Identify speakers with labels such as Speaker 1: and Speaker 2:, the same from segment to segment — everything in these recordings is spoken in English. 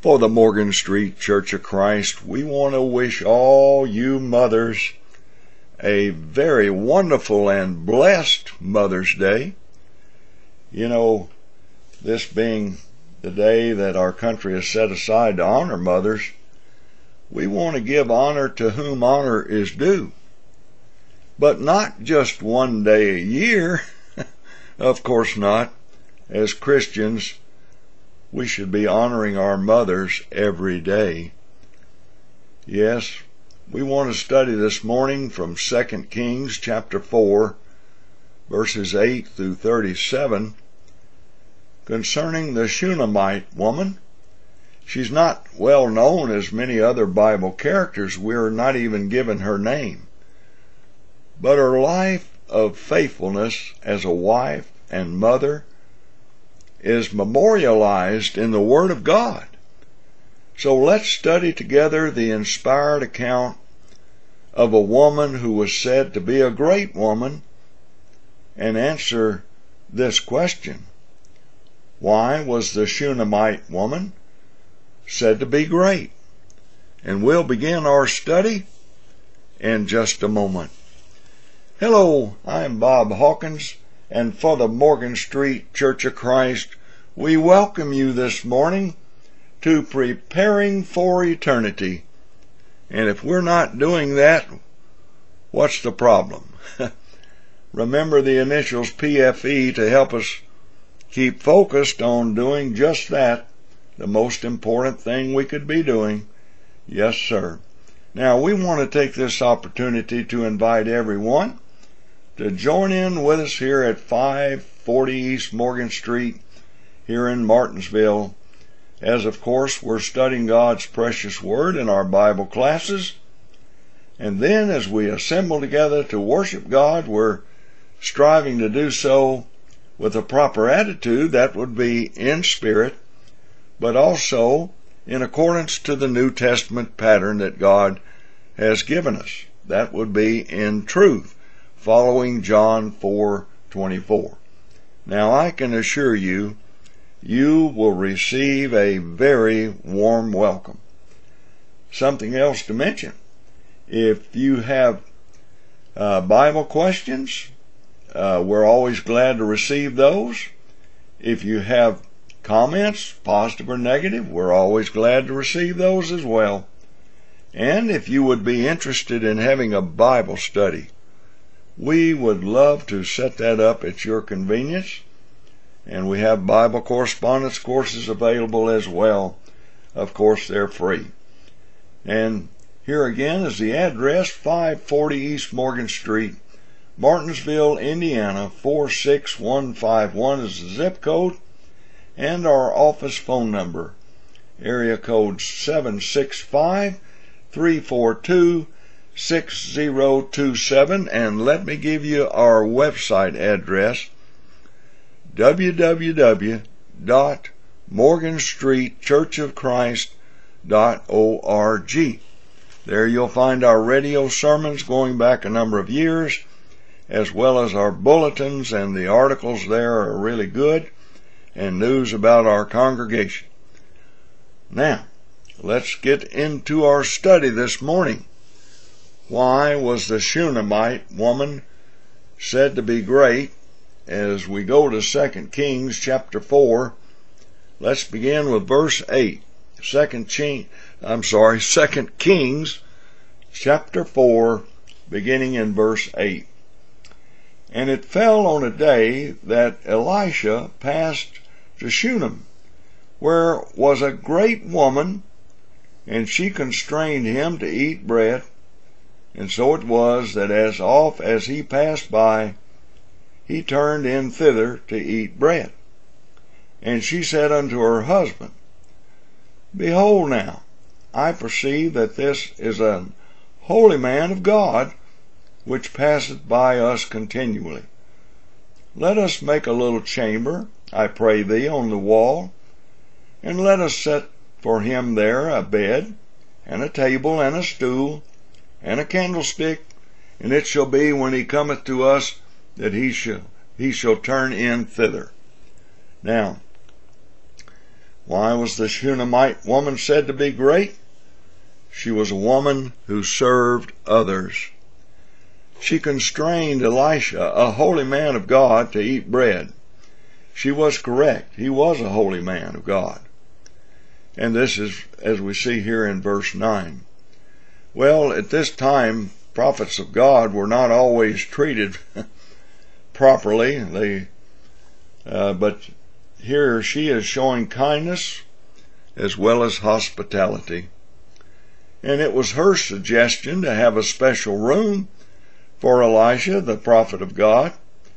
Speaker 1: For the Morgan Street Church of Christ, we want to wish all you mothers a very wonderful and blessed Mother's Day. You know, this being the day that our country has set aside to honor mothers, we want to give honor to whom honor is due. But not just one day a year. Of course not. As Christians, we should be honoring our mothers every day. Yes, we want to study this morning from 2 Kings chapter 4, verses 8 through 37, concerning the Shunammite woman. She's not well known as many other Bible characters. We're not even given her name. But her life of faithfulness as a wife and mother is memorialized in the Word of God. So let's study together the inspired account of a woman who was said to be a great woman and answer this question. Why was the Shunammite woman said to be great? And we'll begin our study in just a moment. Hello, I'm Bob Hawkins, and for the Morgan Street Church of Christ, we welcome you this morning to Preparing for Eternity. And if we're not doing that, what's the problem? Remember the initials PFE to help us keep focused on doing just that, the most important thing we could be doing. Yes, sir. Now, we want to take this opportunity to invite everyone to join in with us here at 540 East Morgan Street here in Martinsville, as of course we're studying God's precious Word in our Bible classes. And then as we assemble together to worship God, we're striving to do so with a proper attitude, that would be in spirit, but also in accordance to the New Testament pattern that God has given us. That would be in truth, following John 4:24. Now I can assure you, you will receive a very warm welcome. Something else to mention, if you have Bible questions, we're always glad to receive those. If you have comments, positive or negative, we're always glad to receive those as well. And if you would be interested in having a Bible study, we would love to set that up at your convenience. And we have Bible correspondence courses available as well. Of course, they're free. And here again is the address, 540 East Morgan Street, Martinsville, Indiana, 46151 is the zip code, and our office phone number, area code 765-342-6027, and let me give you our website address, www.morganstreetchurchofchrist.org. There you'll find our radio sermons going back a number of years, as well as our bulletins, and the articles there are really good, and news about our congregation. Now, let's get into our study this morning. Why was the Shunammite woman said to be great? As we go to 2 Kings chapter 4, let's begin with verse 8. 2 Kings chapter 4, beginning in verse 8. And it fell on a day that Elisha passed to Shunem, where was a great woman, and she constrained him to eat bread. And so it was that as oft as he passed by, he turned in thither to eat bread. And she said unto her husband, Behold now, I perceive that this is an holy man of God, which passeth by us continually. Let us make a little chamber, I pray thee, on the wall, and let us set for him there a bed, and a table, and a stool, and a candlestick, and it shall be when he cometh to us that he shall turn in thither. Now, Why was the Shunammite woman said to be great? She was a woman who served others. She constrained Elisha, a holy man of God, to eat bread. She was correct. He was a holy man of God. And this is, as we see here in verse 9. Well, at this time, prophets of God were not always treated properly. But here she is showing kindness as well as hospitality. And it was her suggestion to have a special room for Elisha, the prophet of God.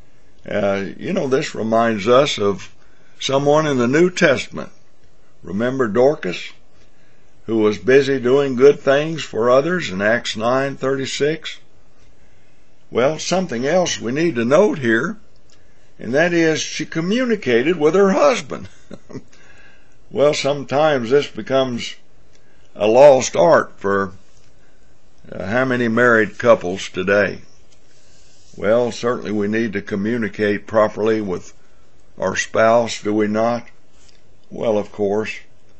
Speaker 1: This reminds us of someone in the New Testament. Remember Dorcas, who was busy doing good things for others in Acts 9:36? Well, something else we need to note here, and that is she communicated with her husband. Well, sometimes this becomes a lost art for how many married couples today? Well, certainly we need to communicate properly with our spouse, do we not? Well, of course.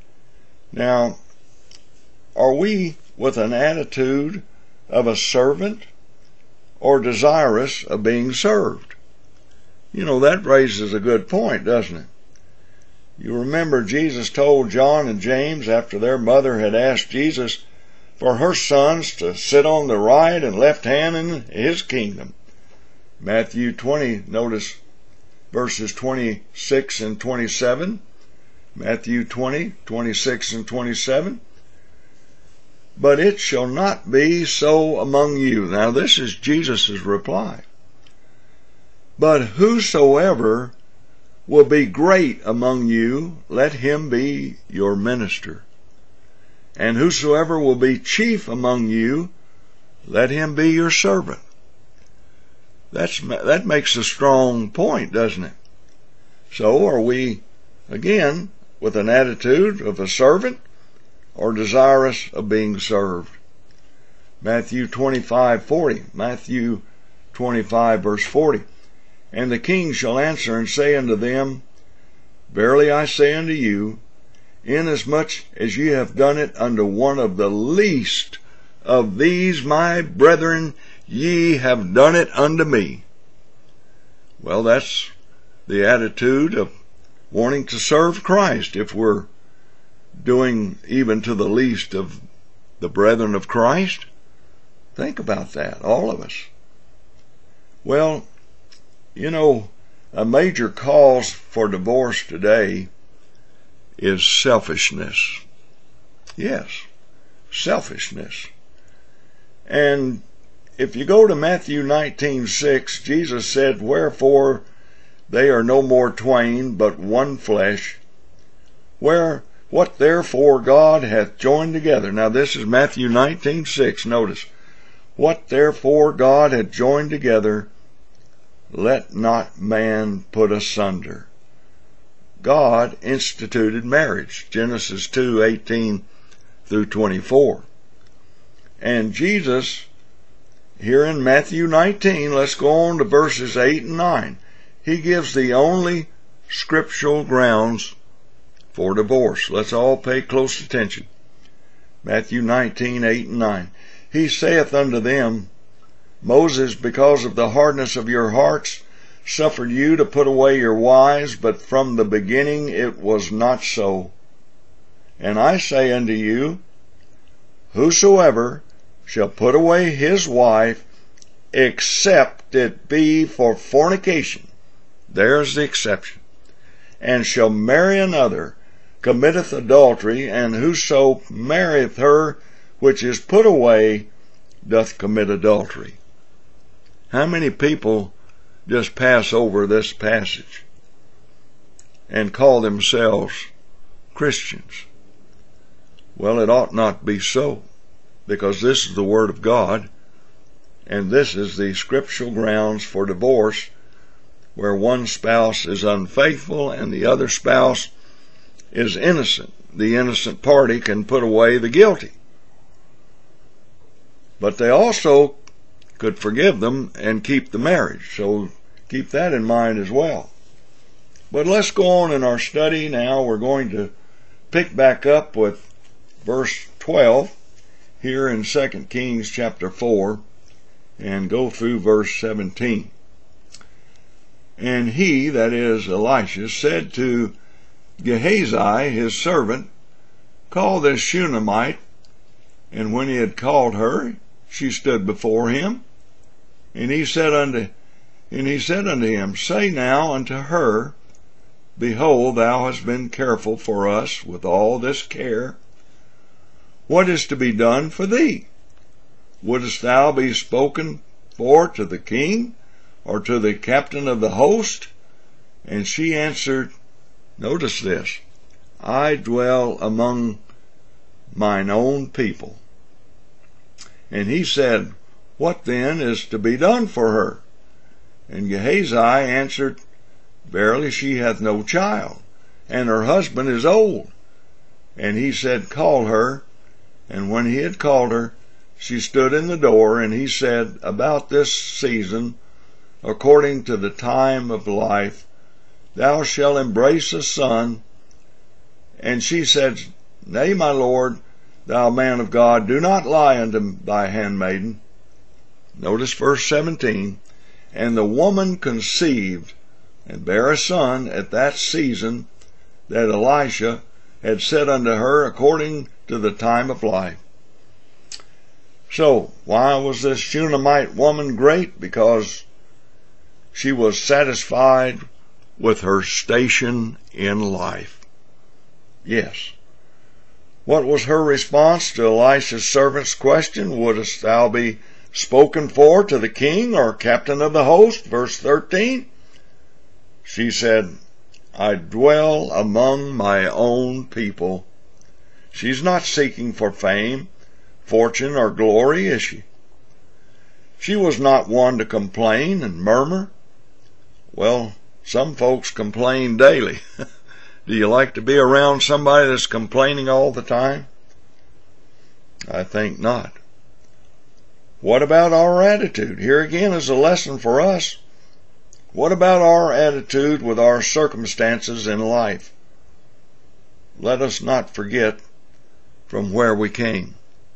Speaker 1: Now, are we with an attitude of a servant or desirous of being served? That raises a good point, doesn't it? You remember Jesus told John and James, after their mother had asked Jesus for her sons to sit on the right and left hand in his kingdom. Matthew 20, notice verses 26 and 27. Matthew 20, 26 and 27. But it shall not be so among you. Now this is Jesus' reply. But whosoever will be great among you, let him be your minister. And whosoever will be chief among you, let him be your servant. That makes a strong point, doesn't it? So are we, again, with an attitude of a servant or desirous of being served? Matthew 25:40. Matthew 25 verse 40. And the king shall answer and say unto them, Verily I say unto you, inasmuch as ye have done it unto one of the least of these my brethren, ye have done it unto me. Well, that's the attitude of wanting to serve Christ. If we're doing even to the least of the brethren of Christ, think about that, all of us. Well, a major cause for divorce today is selfishness. Yes, selfishness. And if you go to Matthew 19:6, Jesus said, Wherefore they are no more twain, but one flesh. What therefore God hath joined together. Now this is Matthew 19:6. Notice, what therefore God hath joined together, let not man put asunder. God instituted marriage. Genesis 2:18 through 24. And Jesus, here in Matthew 19, let's go on to verses 8 and 9. He gives the only scriptural grounds for divorce. Let's all pay close attention. Matthew 19:8 and 9. He saith unto them, Moses, because of the hardness of your hearts, suffered you to put away your wives, but from the beginning it was not so. And I say unto you, whosoever shall put away his wife, except it be for fornication, there's the exception, and shall marry another, committeth adultery, and whoso marrieth her which is put away doth commit adultery. How many people just pass over this passage and call themselves Christians? Well, it ought not be so, because this is the Word of God, and this is the scriptural grounds for divorce, where one spouse is unfaithful and the other spouse is innocent. The innocent party can put away the guilty, but they also could forgive them and keep the marriage. So keep that in mind as well. But let's go on in our study now. We're going to pick back up with verse 12 here in 2 Kings chapter 4 and go through verse 17. And he, that is Elisha, said to Gehazi his servant, Call this Shunammite. And when he had called her, she stood before him. And he said unto him, Say now unto her, Behold, thou hast been careful for us with all this care. What is to be done for thee? Wouldst thou be spoken for to the king, or to the captain of the host? And she answered, notice this, I dwell among mine own people. And he said, What then is to be done for her? And Gehazi answered, Verily she hath no child, and her husband is old. And he said, Call her. And when he had called her, she stood in the door. And he said, About this season, according to the time of life, thou shalt embrace a son. And she said, Nay, my lord, thou man of God, do not lie unto thy handmaiden. Notice verse 17. And the woman conceived and bare a son at that season that Elisha had said unto her, according to the time of life. So, why was this Shunammite woman great? Because she was satisfied with her station in life. Yes. What was her response to Elisha's servant's question? Wouldst thou be spoken for to the king or captain of the host? Verse 13. She said, I dwell among my own people. She's not seeking for fame, fortune, or glory, is she? She was not one to complain and murmur. Well, some folks complain daily. Do you like to be around somebody that's complaining all the time? I think not. What about our attitude? Here again is a lesson for us. What about our attitude with our circumstances in life? Let us not forget from where we came.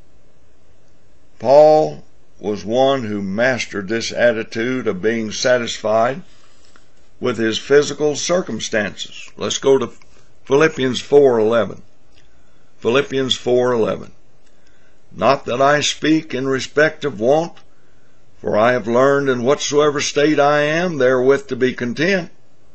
Speaker 1: Paul was one who mastered this attitude of being satisfied with his physical circumstances. Let's go to Philippians 4:11. Philippians 4:11. Not that I speak in respect of want, for I have learned in whatsoever state I am therewith to be content.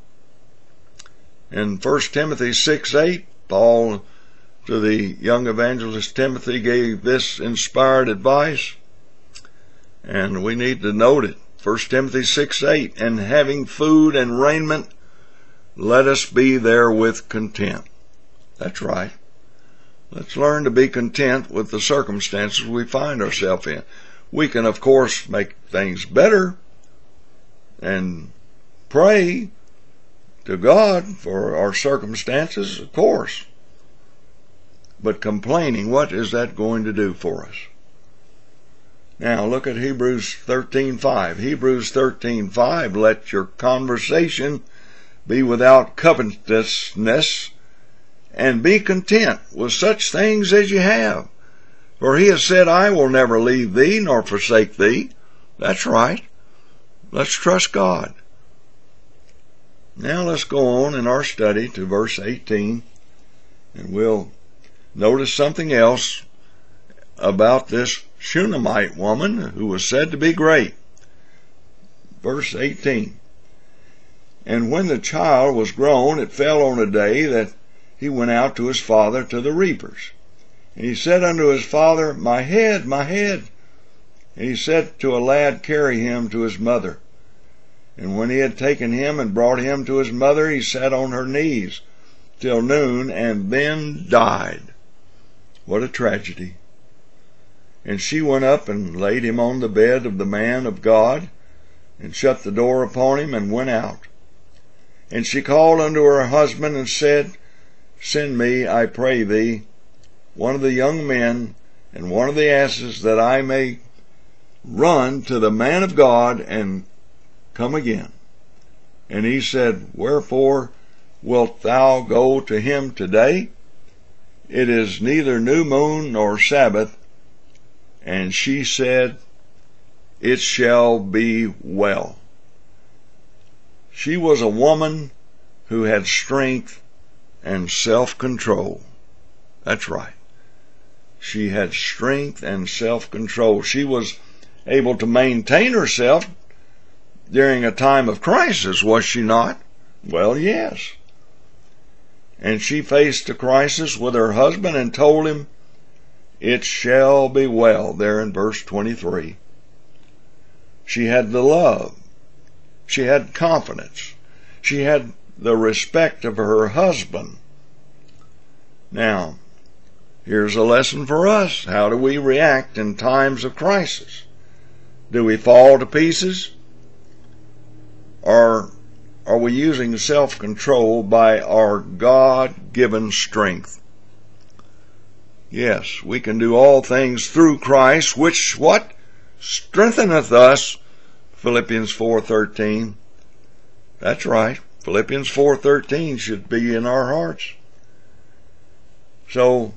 Speaker 1: In 1 Timothy 6:8, Paul to the young evangelist Timothy gave this inspired advice, and we need to note it. 1 Timothy 6:8, and having food and raiment, let us be therewith content. That's right. Let's learn to be content with the circumstances we find ourselves in. We can, of course, make things better and pray to God for our circumstances, of course. But complaining, what is that going to do for us? Now look at Hebrews 13:5. Hebrews 13:5, let your conversation be without covetousness, and be content with such things as you have. For he has said, I will never leave thee nor forsake thee. That's right. Let's trust God. Now let's go on in our study to verse 18, and we'll notice something else about this Shunammite woman who was said to be great. Verse 18. And when the child was grown, it fell on a day that he went out to his father to the reapers. And he said unto his father, My head, my head. And he said to a lad, Carry him to his mother. And when he had taken him and brought him to his mother, he sat on her knees till noon, and then died. What a tragedy. And she went up and laid him on the bed of the man of God, and shut the door upon him, and went out. And she called unto her husband, and said, Send me, I pray thee, one of the young men, and one of the asses, that I may run to the man of God, and come again. And he said, Wherefore wilt thou go to him today? It is neither new moon nor Sabbath. And she said, It shall be well. She was a woman who had strength and self-control. That's right. She had strength and self-control. She was able to maintain herself during a time of crisis, was she not? Well, yes. And she faced a crisis with her husband and told him, It shall be well, there in verse 23. She had the love. She had confidence. She had the respect of her husband. Now, here's a lesson for us. How do we react in times of crisis? Do we fall to pieces? Or are we using self-control by our God-given strength? Yes, we can do all things through Christ, which what? Strengtheneth us. Philippians 4:13. That's right. Philippians 4:13 should be in our hearts. So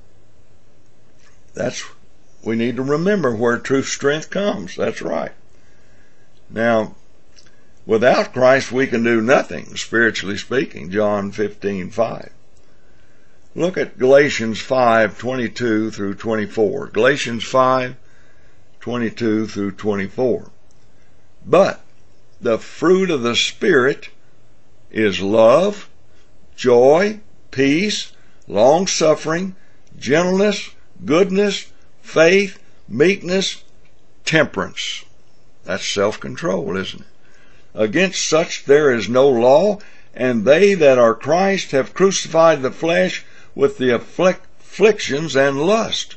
Speaker 1: we need to remember where true strength comes. That's right. Now, without Christ we can do nothing, spiritually speaking. John 15:5. Look at Galatians 5:22 through 24. Galatians 5:22 through 24. But the fruit of the Spirit is love, joy, peace, long-suffering, gentleness, goodness, faith, meekness, temperance. That's self-control, isn't it? Against such there is no law, and they that are Christ have crucified the flesh with the afflictions and lust.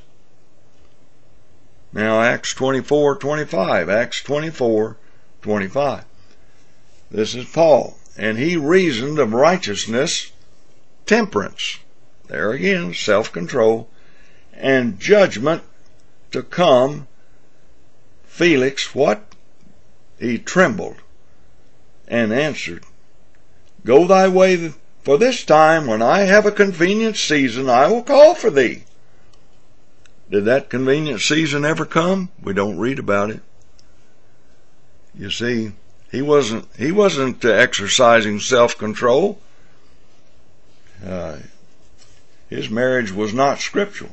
Speaker 1: Now Acts 24:25. Acts 24:25. This is Paul. And he reasoned of righteousness, temperance, there again, self-control, and judgment to come. Felix, what? He trembled and answered, Go thy way, for this time, when I have a convenient season, I will call for thee. Did that convenient season ever come? We don't read about it. You see, he wasn't exercising self-control. His marriage was not scriptural.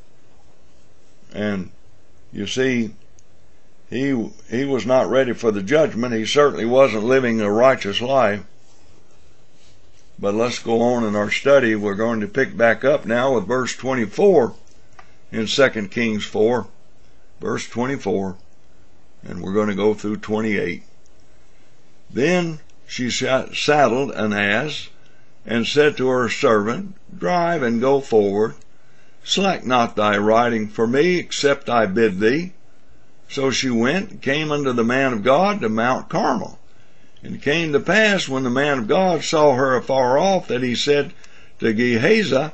Speaker 1: And you see, he was not ready for the judgment. He certainly wasn't living a righteous life. But let's go on in our study. We're going to pick back up now with verse 24 in 2 Kings 4, verse 24, and we're going to go through 28. Then she saddled an ass and said to her servant, Drive and go forward. Slack not thy riding for me, except I bid thee. So she went and came unto the man of God to Mount Carmel. And it came to pass, when the man of God saw her afar off, that he said to Gehazi,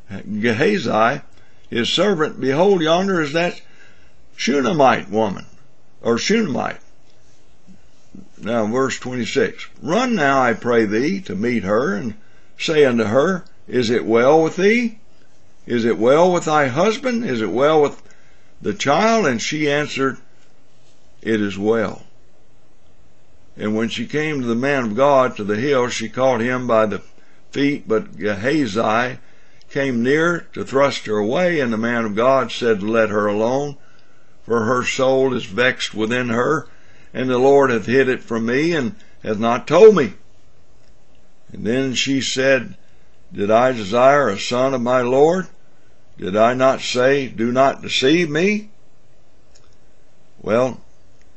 Speaker 1: his servant, Behold, yonder is that Shunammite woman, or Shunammite. Now, verse 26. Run now, I pray thee, to meet her, and say unto her, Is it well with thee? Is it well with thy husband? Is it well with the child? And she answered, It is well. And when she came to the man of God to the hill, she caught him by the feet, but Gehazi came near to thrust her away, and the man of God said, Let her alone, for her soul is vexed within her, and the Lord hath hid it from me, and hath not told me. And then she said, Did I desire a son of my Lord? Did I not say, Do not deceive me? Well,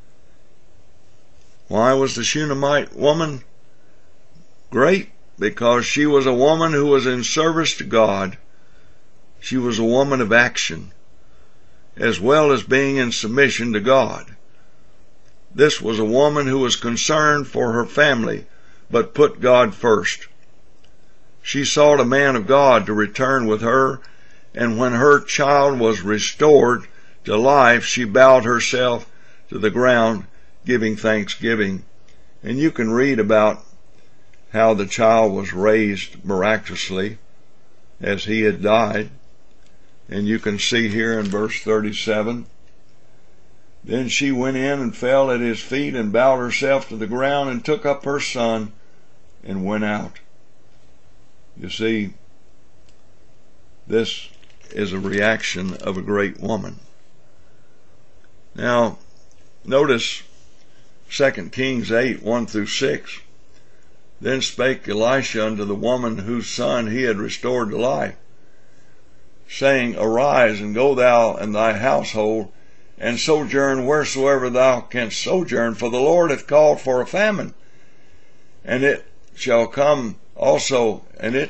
Speaker 1: why was the Shunammite woman great? Because she was a woman who was in service to God. She was a woman of action, as well as being in submission to God. This was a woman who was concerned for her family, but put God first. She sought a man of God to return with her, and when her child was restored to life, she bowed herself to the ground, giving thanksgiving. And you can read about how the child was raised miraculously as he had died. And you can see here in verse 37, then she went in and fell at his feet and bowed herself to the ground and took up her son and went out. You see, this is a reaction of a great woman. Now, notice 2 Kings 8, 1 through 6. Then spake Elisha unto the woman whose son he had restored to life, saying, Arise, and go thou and thy household, and sojourn wheresoever thou canst sojourn, for the Lord hath called for a famine. And it shall also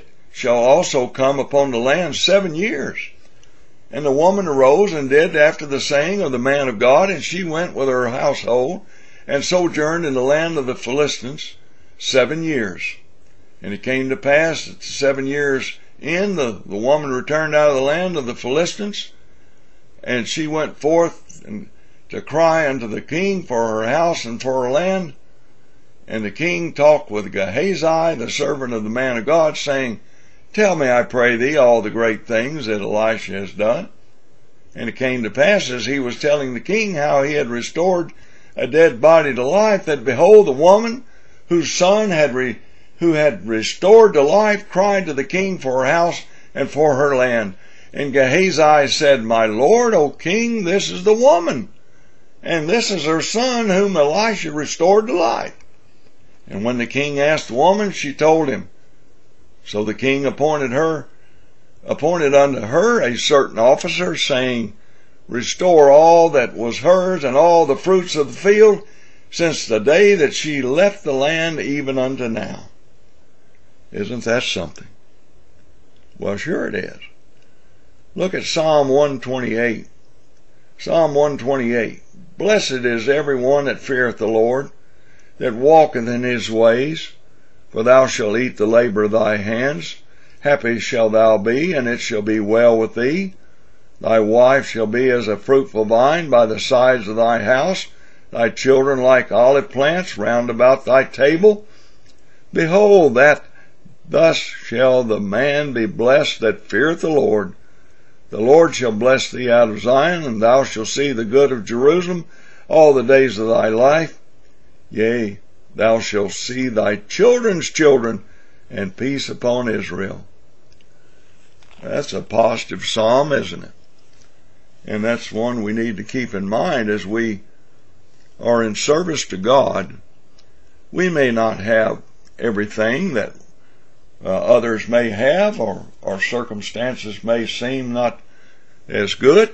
Speaker 1: come upon the land 7 years. And the woman arose and did after the saying of the man of God, and she went with her household, and sojourned in the land of the Philistines 7 years. And it came to pass that 7 years in, the woman returned out of the land of the Philistines, and she went forth to cry unto the king for her house and for her land. And the king talked with Gehazi, the servant of the man of God, saying, Tell me, I pray thee, all the great things that Elisha has done. And it came to pass, as he was telling the king how he had restored a dead body to life, that behold, the woman whose son who had restored to life cried to the king for her house and for her land. And Gehazi said, My lord, O king, this is the woman, and this is her son whom Elisha restored to life. And when the king asked the woman, she told him. So the king appointed unto her a certain officer, saying, Restore all that was hers and all the fruits of the field, since the day that she left the land even unto now. Isn't that something? Well, sure it is. Look at Psalm 128. Psalm 128. Blessed is every one that feareth the Lord, that walketh in his ways. For thou shalt eat the labor of thy hands. Happy shalt thou be, and it shall be well with thee. Thy wife shall be as a fruitful vine by the sides of thy house, thy children like olive plants round about thy table. Behold, that thus shall the man be blessed that feareth the Lord. The Lord shall bless thee out of Zion, and thou shalt see the good of Jerusalem all the days of thy life. Yea, thou shalt see thy children's children, and peace upon Israel. That's a positive psalm, isn't it? And that's one we need to keep in mind as we are in service to God. We may not have everything that others may have, or our circumstances may seem not as good,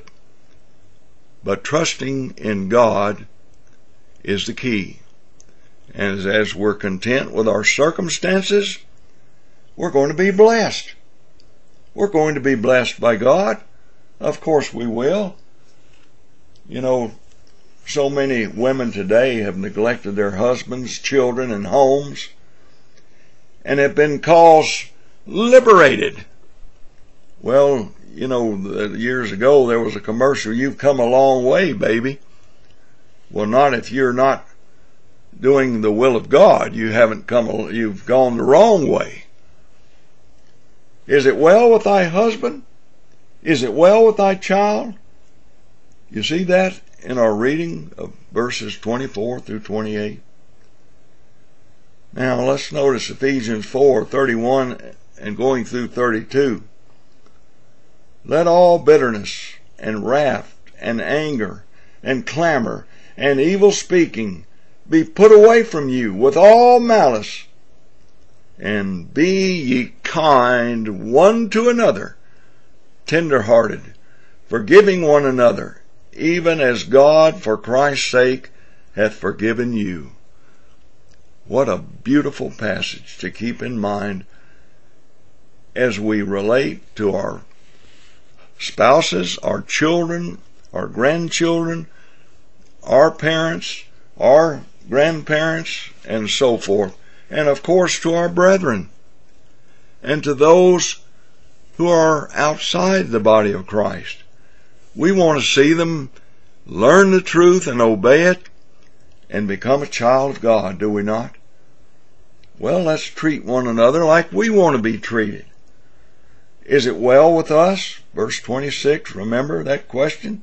Speaker 1: but trusting in God is the key. And as we're content with our circumstances, we're going to be blessed. We're going to be blessed by God. Of course we will. You know, so many women today have neglected their husbands, children, and homes, and have been called liberated. Well, you know, years ago there was a commercial, you've come a long way, baby. Well, not if you're not doing the will of God. You've gone the wrong way. Is it well with thy husband? Is it well with thy child? You see that in our reading of verses 24 through 28. Now let's notice Ephesians 4:31 and going through 32. Let all bitterness and wrath and anger and clamor and evil speaking be put away from you with all malice, and be ye kind one to another, tender-hearted, forgiving one another, even as God for Christ's sake hath forgiven you. What a beautiful passage to keep in mind as we relate to our spouses, our children, our grandchildren, our parents, our grandparents, and so forth. And of course to our brethren and to those who are outside the body of Christ. We want to see them learn the truth and obey it and become a child of God, do we not? Well, let's treat one another like we want to be treated. Is it well with us? Verse 26, remember that question?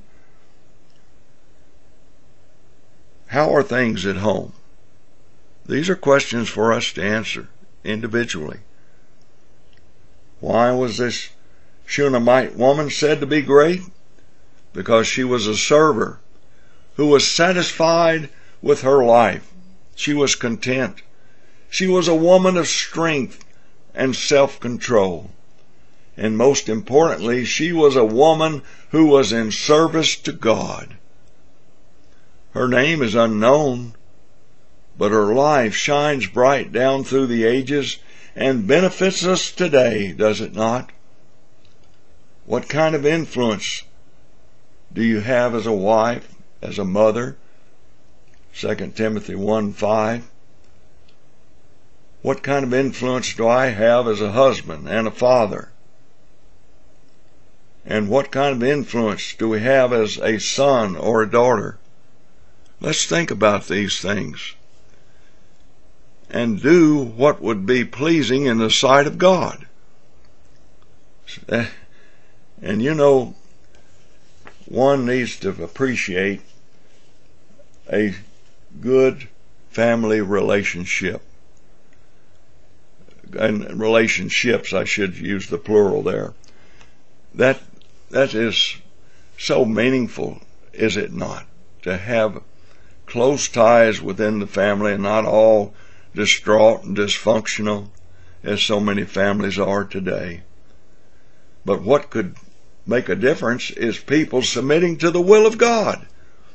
Speaker 1: How are things at home? These are questions for us to answer individually. Why was this Shunammite woman said to be great? Because she was a server who was satisfied with her life. She was content. She was a woman of strength and self-control. And most importantly, she was a woman who was in service to God. Her name is unknown, but her life shines bright down through the ages and benefits us today, does it not? What kind of influence do you have as a wife, as a mother? 2 Timothy 1:5. What kind of influence do I have as a husband and a father? And what kind of influence do we have as a son or a daughter? Let's think about these things and do what would be pleasing in the sight of God. And you know, one needs to appreciate a good family relationship. And relationships, I should use the plural there. That is so meaningful, is it not? To have close ties within the family and not all distraught and dysfunctional as so many families are today. But what could make a difference is people submitting to the will of God.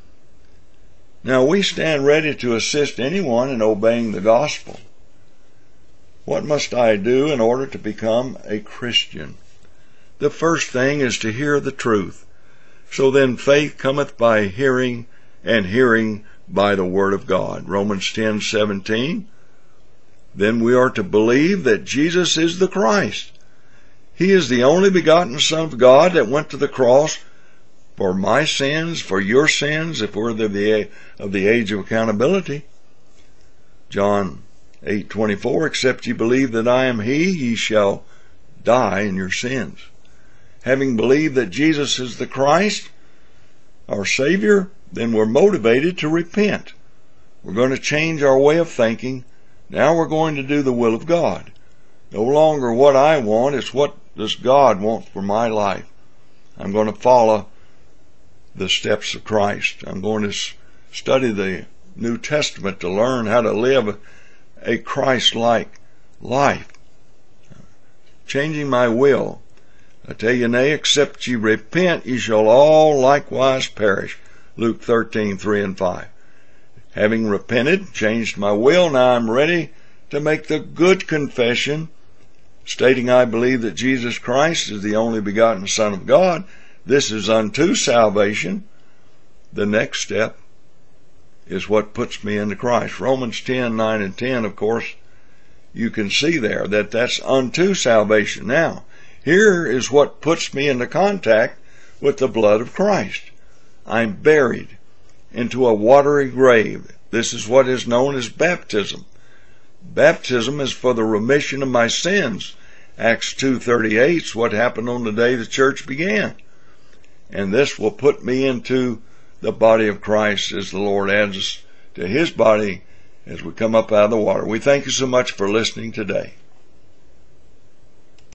Speaker 1: Now, we stand ready to assist anyone in obeying the gospel. What must I do in order to become a Christian? The first thing is to hear the truth. So then faith cometh by hearing, and hearing by the word of God. Romans 10:17. Then we are to believe that Jesus is the Christ. He is the only begotten Son of God that went to the cross for my sins, for your sins, if we're of the age of accountability. John 8:24, except ye believe that I am He, ye shall die in your sins. Having believed that Jesus is the Christ, our Savior, then we're motivated to repent. We're going to change our way of thinking. Now we're going to do the will of God. No longer what I want, it's what does God want for my life. I'm going to follow the steps of Christ. I'm going to study the New Testament to learn how to live a Christ-like life. Changing my will. I tell you, nay, except ye repent, ye shall all likewise perish. Luke 13:3 and 5. Having repented, changed my will, now I'm ready to make the good confession, stating I believe that Jesus Christ is the only begotten Son of God. This is unto salvation. The next step is what puts me into Christ. Romans 10:9 and 10, of course, you can see there that that's unto salvation. Now, here is what puts me into contact with the blood of Christ. I'm buried into a watery grave. This is what is known as baptism. Baptism is for the remission of my sins. Acts 2:38 is what happened on the day the church began. And this will put me into the body of Christ as the Lord adds us to His body as we come up out of the water. We thank you so much for listening today.